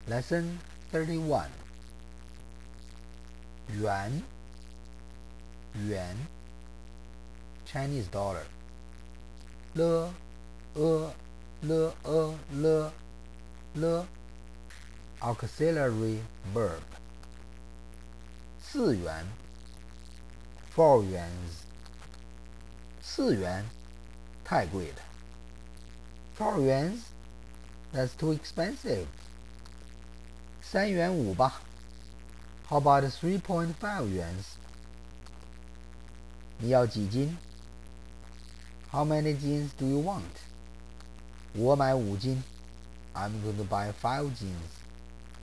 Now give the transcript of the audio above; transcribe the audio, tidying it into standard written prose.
Lesson 31. Yuan, yuan, Chinese dollar. Le, le, auxiliary verb. 4元 4 yuans. 4元太贵了。4 yuans, that's too expensive. 3元5吧。How about 3.5 yuans? 你要几斤？ How many jeans do you want? 我买5斤。I'm going to buy 5 jeans.